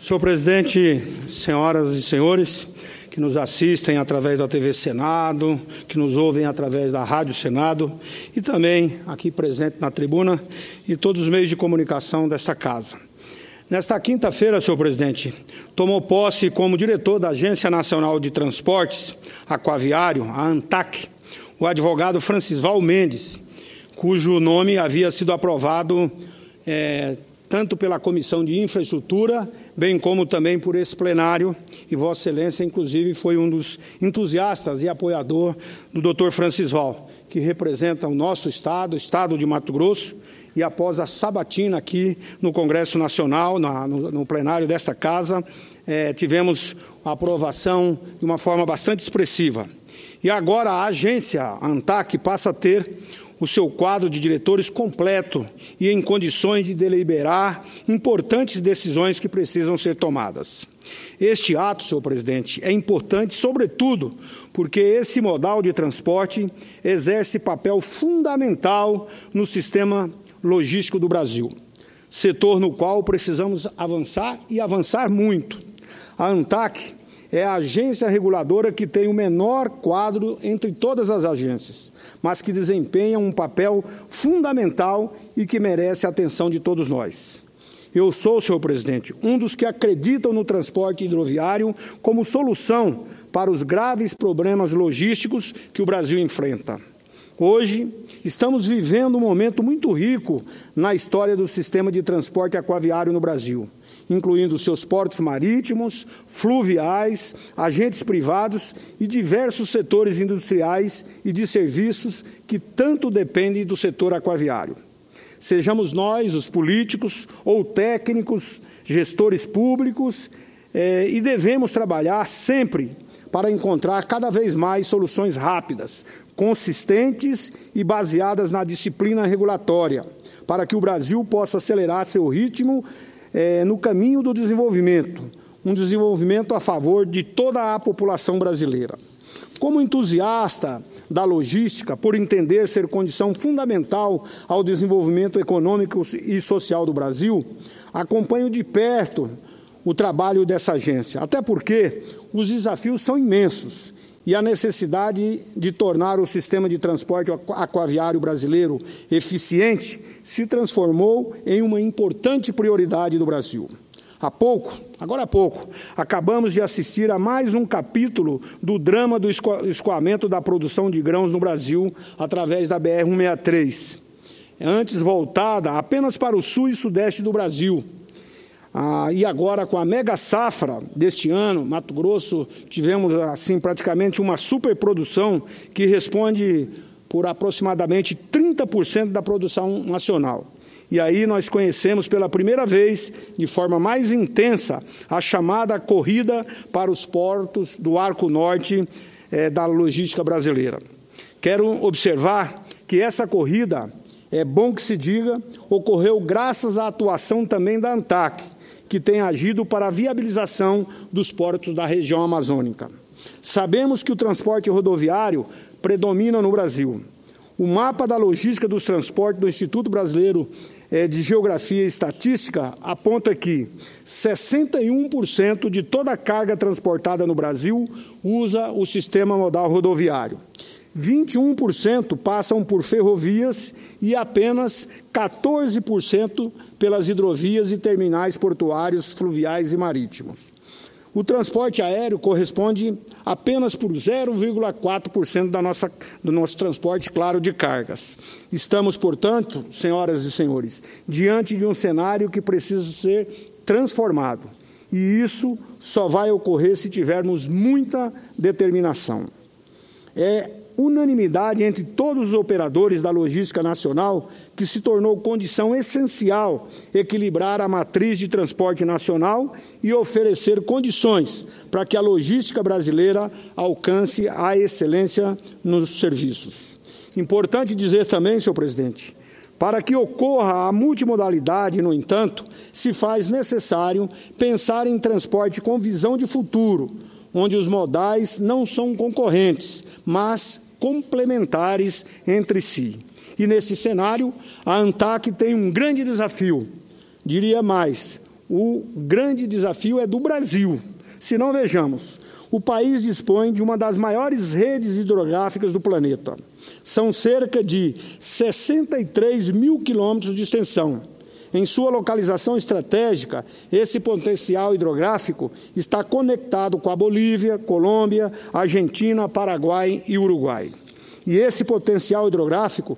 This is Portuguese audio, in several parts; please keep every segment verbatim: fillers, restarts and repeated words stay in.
Senhor presidente, senhoras e senhores que nos assistem através da T V Senado, que nos ouvem através da Rádio Senado e também aqui presente na tribuna e todos os meios de comunicação desta casa. Nesta quinta-feira, senhor presidente, tomou posse como diretor da Agência Nacional de Transportes Aquaviário, a ANTAQ, o advogado Francisval Mendes, cujo nome havia sido aprovado é, tanto pela Comissão de Infraestrutura, bem como também por esse plenário, e Vossa Excelência, inclusive, foi um dos entusiastas e apoiador do doutor Francisval, que representa o nosso Estado, o Estado de Mato Grosso, e após a sabatina aqui no Congresso Nacional, na, no, no plenário desta Casa, eh, tivemos a aprovação de uma forma bastante expressiva. E agora a agência a ANTAQ passa a ter o seu quadro de diretores completo e em condições de deliberar importantes decisões que precisam ser tomadas. Este ato, senhor presidente, é importante, sobretudo, porque esse modal de transporte exerce papel fundamental no sistema logístico do Brasil, setor no qual precisamos avançar e avançar muito. A ANTAQ é a agência reguladora que tem o menor quadro entre todas as agências, mas que desempenha um papel fundamental e que merece a atenção de todos nós. Eu sou, senhor presidente, um dos que acreditam no transporte hidroviário como solução para os graves problemas logísticos que o Brasil enfrenta. Hoje, estamos vivendo um momento muito rico na história do sistema de transporte aquaviário no Brasil, incluindo seus portos marítimos, fluviais, agentes privados e diversos setores industriais e de serviços que tanto dependem do setor aquaviário. Sejamos nós, os políticos ou técnicos, gestores públicos, eh, e devemos trabalhar sempre para encontrar cada vez mais soluções rápidas, consistentes e baseadas na disciplina regulatória, para que o Brasil possa acelerar seu ritmo É, no caminho do desenvolvimento, um desenvolvimento a favor de toda a população brasileira. Como entusiasta da logística, por entender ser condição fundamental ao desenvolvimento econômico e social do Brasil, acompanho de perto o trabalho dessa agência, até porque os desafios são imensos e a necessidade de tornar o sistema de transporte aquaviário brasileiro eficiente se transformou em uma importante prioridade do Brasil. Há pouco, agora há pouco, acabamos de assistir a mais um capítulo do drama do escoamento da produção de grãos no Brasil através da B R cento e sessenta e três, antes voltada apenas para o sul e sudeste do Brasil. Ah, e agora, com a mega safra deste ano, Mato Grosso, tivemos assim praticamente uma superprodução que responde por aproximadamente trinta por cento da produção nacional. E aí nós conhecemos pela primeira vez, de forma mais intensa, a chamada corrida para os portos do Arco Norte eh, da logística brasileira. Quero observar que essa corrida, é bom que se diga, ocorreu graças à atuação também da ANTAQ, que tem agido para a viabilização dos portos da região amazônica. Sabemos que o transporte rodoviário predomina no Brasil. O mapa da logística dos transportes do Instituto Brasileiro de Geografia e Estatística aponta que sessenta e um por cento de toda a carga transportada no Brasil usa o sistema modal rodoviário. vinte e um por cento passam por ferrovias e apenas quatorze por cento pelas hidrovias e terminais portuários, fluviais e marítimos. O transporte aéreo corresponde apenas por zero vírgula quatro por cento da nossa, do nosso transporte, claro, de cargas. Estamos, portanto, senhoras e senhores, diante de um cenário que precisa ser transformado. E isso só vai ocorrer se tivermos muita determinação. É unanimidade entre todos os operadores da logística nacional que se tornou condição essencial equilibrar a matriz de transporte nacional e oferecer condições para que a logística brasileira alcance a excelência nos serviços. Importante dizer também, senhor presidente, para que ocorra a multimodalidade, no entanto, se faz necessário pensar em transporte com visão de futuro, onde os modais não são concorrentes, mas complementares entre si. E nesse cenário, a ANTAQ tem um grande desafio, diria mais, o grande desafio é do Brasil. Se não, vejamos, o país dispõe de uma das maiores redes hidrográficas do planeta. São cerca de sessenta e três mil quilômetros de extensão. Em sua localização estratégica, esse potencial hidrográfico está conectado com a Bolívia, Colômbia, Argentina, Paraguai e Uruguai. E esse potencial hidrográfico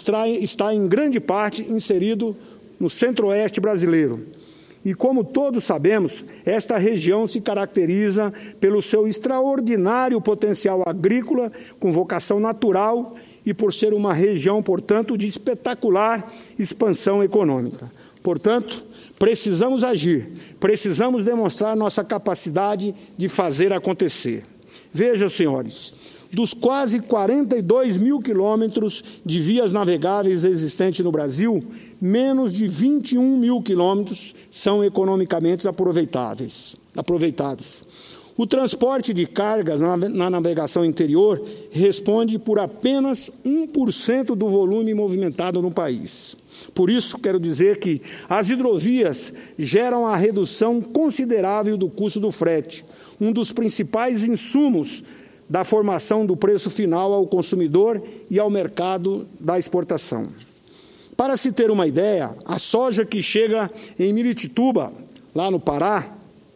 está em grande parte inserido no centro-oeste brasileiro. E como todos sabemos, esta região se caracteriza pelo seu extraordinário potencial agrícola, com vocação natural e por ser uma região, portanto, de espetacular expansão econômica. Portanto, precisamos agir, precisamos demonstrar nossa capacidade de fazer acontecer. Vejam, senhores, dos quase quarenta e dois mil quilômetros de vias navegáveis existentes no Brasil, menos de vinte e um mil quilômetros são economicamente aproveitáveis, aproveitados. O transporte de cargas na navegação interior responde por apenas um por cento do volume movimentado no país. Por isso, quero dizer que as hidrovias geram a redução considerável do custo do frete, um dos principais insumos da formação do preço final ao consumidor e ao mercado da exportação. Para se ter uma ideia, a soja que chega em Miritituba, lá no Pará,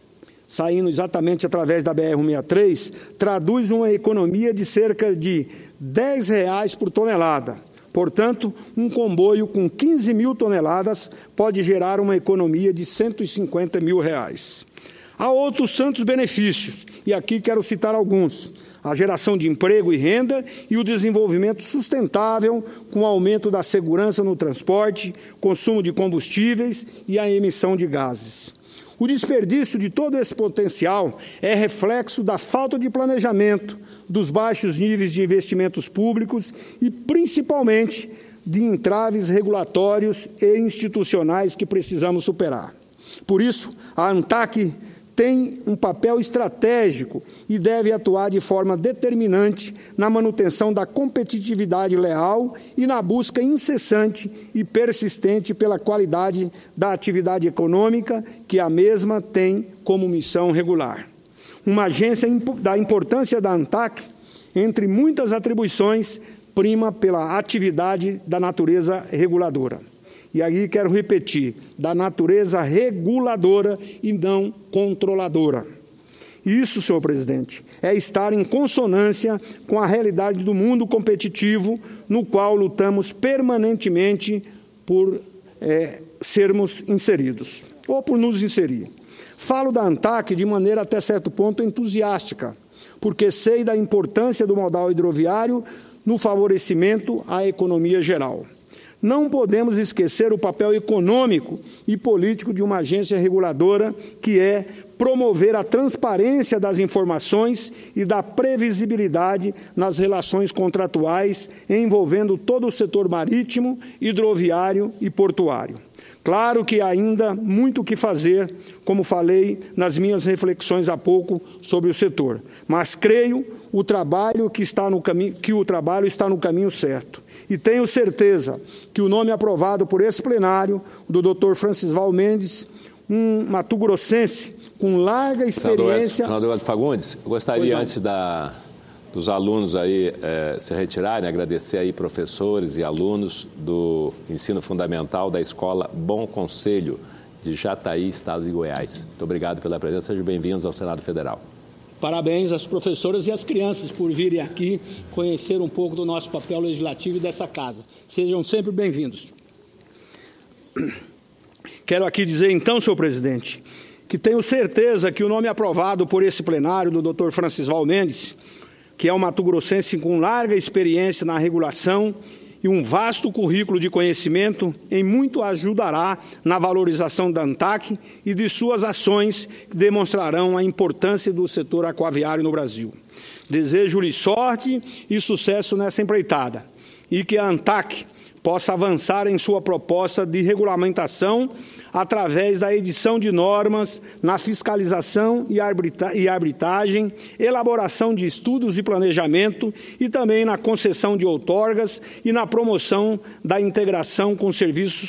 saindo exatamente através da B R cento e sessenta e três, traduz uma economia de cerca de dez reais por tonelada. Portanto, um comboio com quinze mil toneladas pode gerar uma economia de cento e cinquenta mil reais. Há outros tantos benefícios, e aqui quero citar alguns. A geração de emprego e renda e o desenvolvimento sustentável com o aumento da segurança no transporte, consumo de combustíveis e a emissão de gases. O desperdício de todo esse potencial é reflexo da falta de planejamento, dos baixos níveis de investimentos públicos e, principalmente, de entraves regulatórios e institucionais que precisamos superar. Por isso, a ANTAQ tem um papel estratégico e deve atuar de forma determinante na manutenção da competitividade leal e na busca incessante e persistente pela qualidade da atividade econômica que a mesma tem como missão regular. Uma agência da importância da ANTAQ, entre muitas atribuições, prima pela atividade da natureza reguladora. E aí quero repetir, da natureza reguladora e não controladora. Isso, senhor presidente, é estar em consonância com a realidade do mundo competitivo no qual lutamos permanentemente por é, sermos inseridos, ou por nos inserir. Falo da ANTAQ de maneira até certo ponto entusiástica, porque sei da importância do modal hidroviário no favorecimento à economia geral. Não podemos esquecer o papel econômico e político de uma agência reguladora, que é promover a transparência das informações e da previsibilidade nas relações contratuais envolvendo todo o setor marítimo, hidroviário e portuário. Claro que há ainda muito o que fazer, como falei nas minhas reflexões há pouco sobre o setor, mas creio o trabalho que, está no caminho, que o trabalho está no caminho certo. E tenho certeza que o nome aprovado por esse plenário, do doutor Francisval Mendes, um mato-grossense com larga experiência... Senador Eduardo Fagundes, eu gostaria, antes da, dos alunos aí eh, se retirarem, agradecer aí professores e alunos do ensino fundamental da Escola Bom Conselho, de Jataí, Estado de Goiás. Muito obrigado pela presença, sejam bem-vindos ao Senado Federal. Parabéns às professoras e às crianças por virem aqui conhecer um pouco do nosso papel legislativo e dessa casa. Sejam sempre bem-vindos. Quero aqui dizer, então, senhor presidente, que tenho certeza que o nome aprovado por esse plenário do doutor Francisval Mendes, que é um mato-grossense com larga experiência na regulação e um vasto currículo de conhecimento, em muito ajudará na valorização da ANTAQ e de suas ações que demonstrarão a importância do setor aquaviário no Brasil. Desejo-lhe sorte e sucesso nessa empreitada e que a ANTAQ possa avançar em sua proposta de regulamentação através da edição de normas, na fiscalização e arbitragem, elaboração de estudos e planejamento e também na concessão de outorgas e na promoção da integração com serviços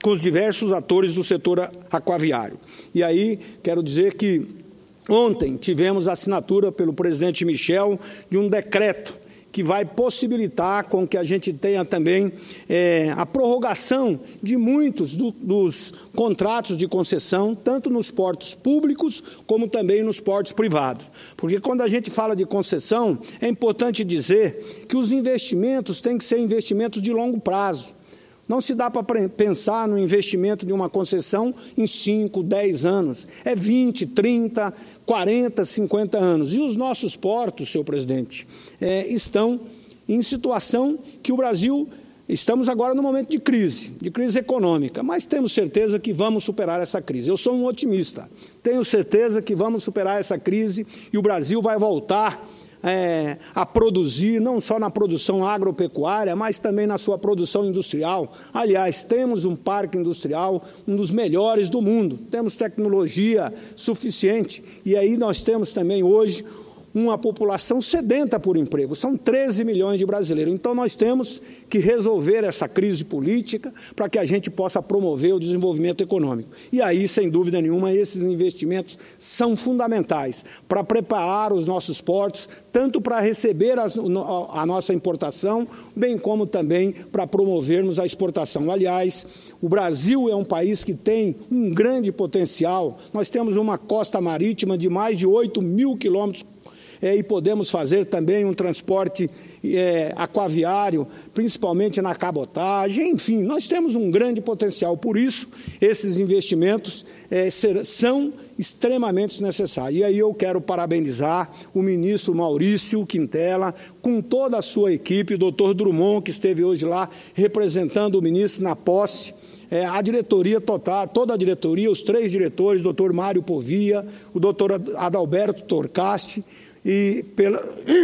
com os diversos atores do setor aquaviário. E aí, quero dizer que ontem tivemos a assinatura pelo presidente Michel de um decreto que vai possibilitar com que a gente tenha também é, a prorrogação de muitos do, dos contratos de concessão, tanto nos portos públicos como também nos portos privados. Porque quando a gente fala de concessão, é importante dizer que os investimentos têm que ser investimentos de longo prazo. Não se dá para pensar no investimento de uma concessão em cinco, dez anos. É vinte, trinta, quarenta, cinquenta anos. E os nossos portos, senhor presidente, é, estão em situação que o Brasil... Estamos agora no momento de crise, de crise econômica, mas temos certeza que vamos superar essa crise. Eu sou um otimista. Tenho certeza que vamos superar essa crise e o Brasil vai voltar É, a produzir, não só na produção agropecuária, mas também na sua produção industrial. Aliás, temos um parque industrial, um dos melhores do mundo. Temos tecnologia suficiente e aí nós temos também hoje uma população sedenta por emprego. São treze milhões de brasileiros. Então, nós temos que resolver essa crise política para que a gente possa promover o desenvolvimento econômico. E aí, sem dúvida nenhuma, esses investimentos são fundamentais para preparar os nossos portos, tanto para receber as, a nossa importação, bem como também para promovermos a exportação. Aliás, o Brasil é um país que tem um grande potencial. Nós temos uma costa marítima de mais de oito mil quilômetros É, e podemos fazer também um transporte é, aquaviário, principalmente na cabotagem. Enfim, nós temos um grande potencial. Por isso, esses investimentos é, ser, são extremamente necessários. E aí eu quero parabenizar o ministro Maurício Quintela, com toda a sua equipe, o doutor Drummond, que esteve hoje lá representando o ministro na posse, É, a diretoria total, toda a diretoria, os três diretores, o doutor Mário Povia, o doutor Adalberto Torcasti, e pela,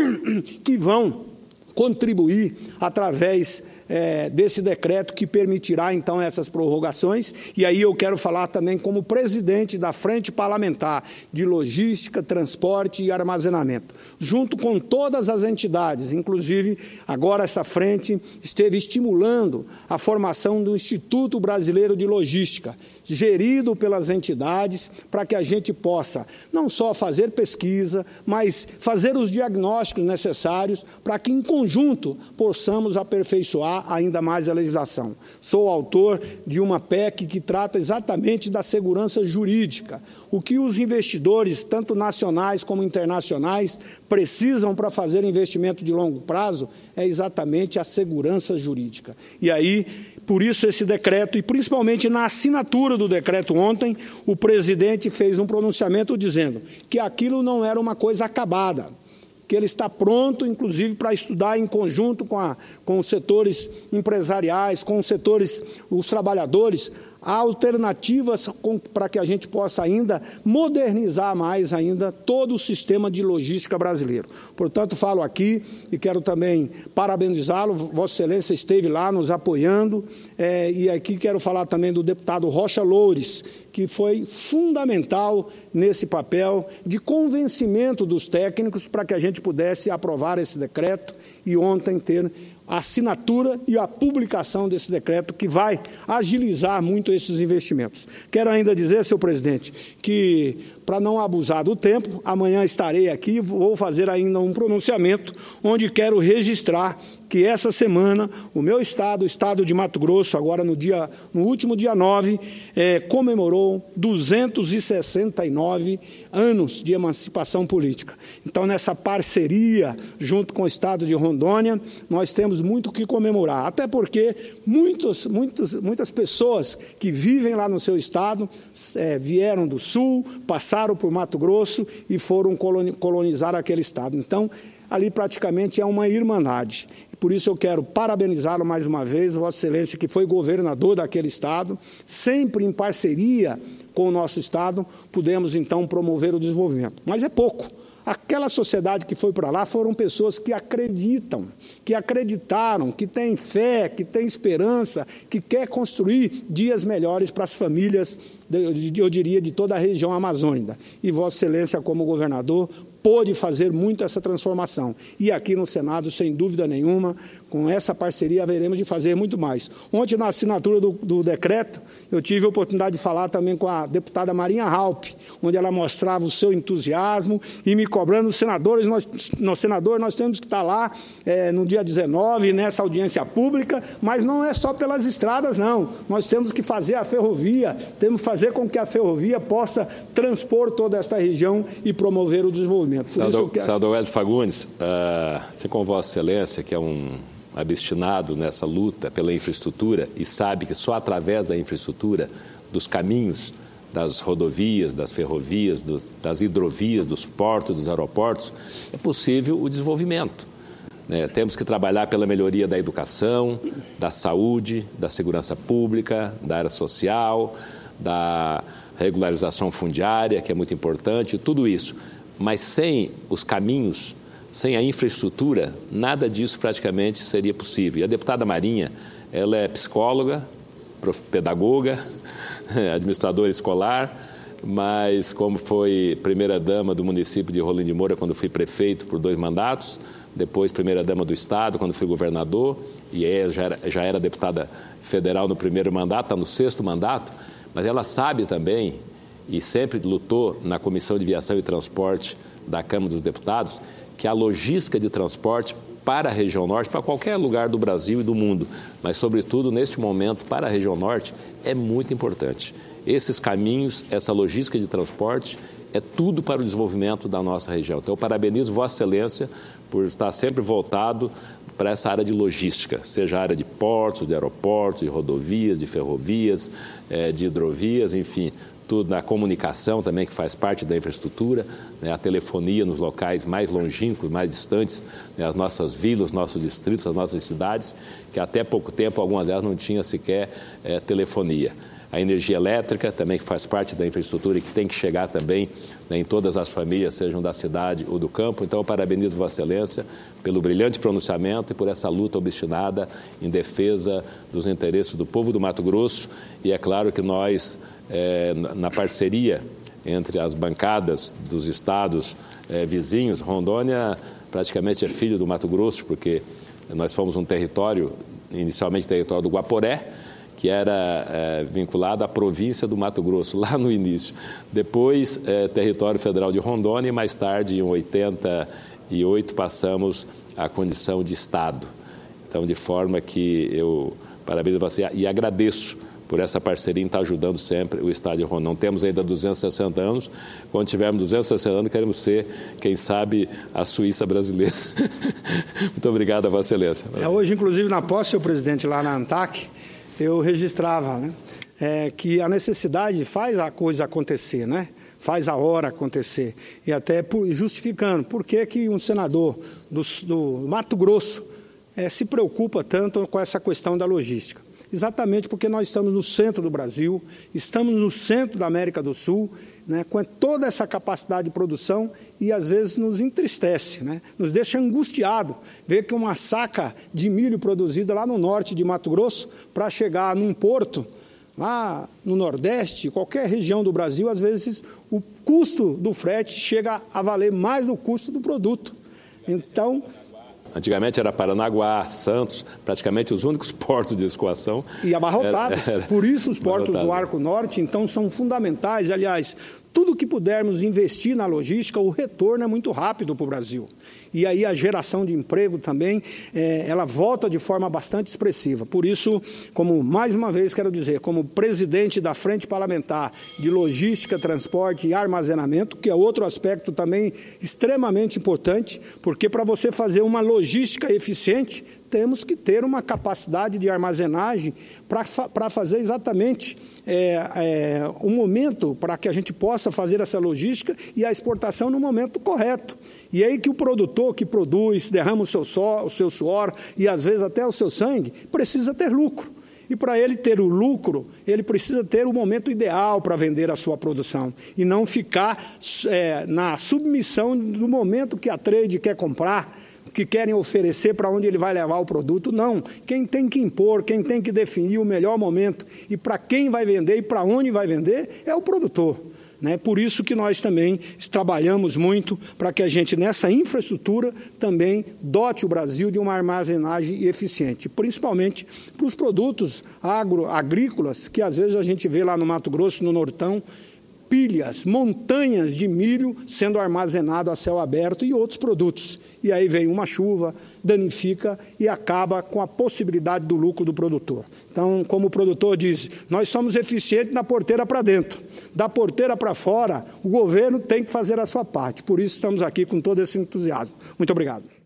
que vão contribuir através é, desse decreto que permitirá, então, essas prorrogações. E aí eu quero falar também como presidente da Frente Parlamentar de Logística, Transporte e Armazenamento, junto com todas as entidades, inclusive agora essa frente esteve estimulando a formação do Instituto Brasileiro de Logística, gerido pelas entidades, para que a gente possa não só fazer pesquisa, mas fazer os diagnósticos necessários para que, em conjunto, possamos aperfeiçoar ainda mais a legislação. Sou autor de uma P E C que trata exatamente da segurança jurídica. O que os investidores, tanto nacionais como internacionais, precisam para fazer investimento de longo prazo é exatamente a segurança jurídica. E aí, por isso esse decreto, e principalmente na assinatura do decreto ontem, o presidente fez um pronunciamento dizendo que aquilo não era uma coisa acabada, que ele está pronto, inclusive, para estudar em conjunto com, a, com os setores empresariais, com os setores, os trabalhadores, alternativas para que a gente possa ainda modernizar mais ainda todo o sistema de logística brasileiro. Portanto, falo aqui e quero também parabenizá-lo, Vossa Excelência esteve lá nos apoiando, é, e aqui quero falar também do deputado Rocha Loures, que foi fundamental nesse papel de convencimento dos técnicos para que a gente pudesse aprovar esse decreto e ontem ter a assinatura e a publicação desse decreto que vai agilizar muito esses investimentos. Quero ainda dizer, senhor presidente, que para não abusar do tempo, amanhã estarei aqui e vou fazer ainda um pronunciamento onde quero registrar que essa semana o meu estado, o estado de Mato Grosso, agora no, dia, no último dia nove, é, comemorou duzentos e sessenta e nove anos de emancipação política. Então, nessa parceria, junto com o estado de Rondônia, nós temos muito o que comemorar, até porque muitos, muitos, muitas pessoas que vivem lá no seu estado é, vieram do sul, passaram por Mato Grosso e foram colonizar aquele estado. Então, ali praticamente é uma irmandade. Por isso eu quero parabenizá-lo mais uma vez, Vossa Excelência, que foi governador daquele estado, sempre em parceria com o nosso estado, pudemos então promover o desenvolvimento. Mas é pouco. Aquela sociedade que foi para lá foram pessoas que acreditam, que acreditaram, que têm fé, que têm esperança, que quer construir dias melhores para as famílias, eu diria, de toda a região amazônica. E Vossa Excelência, como governador, pôde fazer muito essa transformação. E aqui no Senado, sem dúvida nenhuma, com essa parceria, haveremos de fazer muito mais. Ontem, na assinatura do, do decreto, eu tive a oportunidade de falar também com a deputada Marinha Halpe, onde ela mostrava o seu entusiasmo e me cobrando, os senadores, nós, nós, senador, nós temos que estar lá é, no dia dezenove, nessa audiência pública, mas não é só pelas estradas, não. Nós temos que fazer a ferrovia, temos que fazer com que a ferrovia possa transpor toda esta região e promover o desenvolvimento. Por Senador, isso que... Senador Hélio Fagundes, uh, assim como Vossa Excelência, que é um abstinado nessa luta pela infraestrutura e sabe que só através da infraestrutura, dos caminhos, das rodovias, das ferrovias, dos, das hidrovias, dos portos, dos aeroportos, é possível o desenvolvimento. Né? Temos que trabalhar pela melhoria da educação, da saúde, da segurança pública, da área social, da regularização fundiária, que é muito importante, tudo isso. Mas sem os caminhos, sem a infraestrutura, nada disso praticamente seria possível. E a deputada Marinha, ela é psicóloga, pedagoga, administradora escolar, mas como foi primeira-dama do município de Rolim de Moura quando fui prefeito por dois mandatos, depois primeira-dama do Estado quando fui governador, e ela já era, já era deputada federal no primeiro mandato, está no sexto mandato, mas ela sabe também, e sempre lutou na Comissão de Viação e Transporte da Câmara dos Deputados, que a logística de transporte para a região norte, para qualquer lugar do Brasil e do mundo, mas, sobretudo, neste momento, para a região norte, é muito importante. Esses caminhos, essa logística de transporte, é tudo para o desenvolvimento da nossa região. Então, eu parabenizo Vossa Excelência por estar sempre voltado para essa área de logística, seja a área de portos, de aeroportos, de rodovias, de ferrovias, de hidrovias, enfim, tudo na comunicação também, que faz parte da infraestrutura, né, a telefonia nos locais mais longínquos, mais distantes, né, as nossas vilas, nossos distritos, as nossas cidades, que até pouco tempo algumas delas não tinham sequer é, telefonia. A energia elétrica também, que faz parte da infraestrutura e que tem que chegar também, né, em todas as famílias, sejam da cidade ou do campo. Então, eu parabenizo Vossa Excelência pelo brilhante pronunciamento e por essa luta obstinada em defesa dos interesses do povo do Mato Grosso. E é claro que nós, é, na parceria entre as bancadas dos estados é, vizinhos, Rondônia praticamente é filho do Mato Grosso, porque nós fomos um território, inicialmente território do Guaporé, que era é, vinculado à província do Mato Grosso, lá no início. Depois, é, território federal de Rondônia, e mais tarde, em oitenta e oito, passamos à condição de Estado. Então, de forma que eu parabenizo você e agradeço por essa parceria em estar ajudando sempre o Estado de Rondônia. Não temos ainda duzentos e sessenta anos. Quando tivermos duzentos e sessenta anos, queremos ser, quem sabe, a Suíça brasileira. Muito obrigado a Vossa Excelência. É, hoje, inclusive, na posse, senhor presidente, lá na ANTAC, eu registrava, né, é, que a necessidade faz a coisa acontecer, né? Faz a hora acontecer. E até por, justificando por que, que um senador do, do Mato Grosso é, se preocupa tanto com essa questão da logística. Exatamente porque nós estamos no centro do Brasil, estamos no centro da América do Sul, né, com toda essa capacidade de produção e às vezes nos entristece, né, nos deixa angustiado ver que uma saca de milho produzida lá no norte de Mato Grosso para chegar num porto, lá no Nordeste, qualquer região do Brasil, às vezes o custo do frete chega a valer mais do custo do produto. Então... Antigamente era Paranaguá, Santos, praticamente os únicos portos de escoação. E abarrotados. Era, era, Por isso os portos abarrotado. do Arco Norte, então, são fundamentais. Aliás, tudo que pudermos investir na logística, o retorno é muito rápido para o Brasil. E aí a geração de emprego também, é, ela volta de forma bastante expressiva. Por isso, como mais uma vez quero dizer, como presidente da Frente Parlamentar de Logística, Transporte e Armazenamento, que é outro aspecto também extremamente importante, porque para você fazer uma logística eficiente, temos que ter uma capacidade de armazenagem para fa fazer exatamente é, é, o momento para que a gente possa fazer essa logística e a exportação no momento correto. E aí que o produtor que produz, derrama o seu, so, o seu suor e às vezes até o seu sangue, precisa ter lucro. E para ele ter o lucro, ele precisa ter o momento ideal para vender a sua produção e não ficar é, na submissão do momento que a trade quer comprar, que querem oferecer para onde ele vai levar o produto. Não, quem tem que impor, quem tem que definir o melhor momento e para quem vai vender e para onde vai vender é o produtor. né? Por isso que nós também trabalhamos muito para que a gente, nessa infraestrutura, também dote o Brasil de uma armazenagem eficiente, principalmente para os produtos agro, agrícolas, que às vezes a gente vê lá no Mato Grosso, no Nortão, pilhas, montanhas de milho sendo armazenado a céu aberto e outros produtos. E aí vem uma chuva, danifica e acaba com a possibilidade do lucro do produtor. Então, como o produtor diz, nós somos eficientes da porteira para dentro. Da porteira para fora, o governo tem que fazer a sua parte. Por isso estamos aqui com todo esse entusiasmo. Muito obrigado.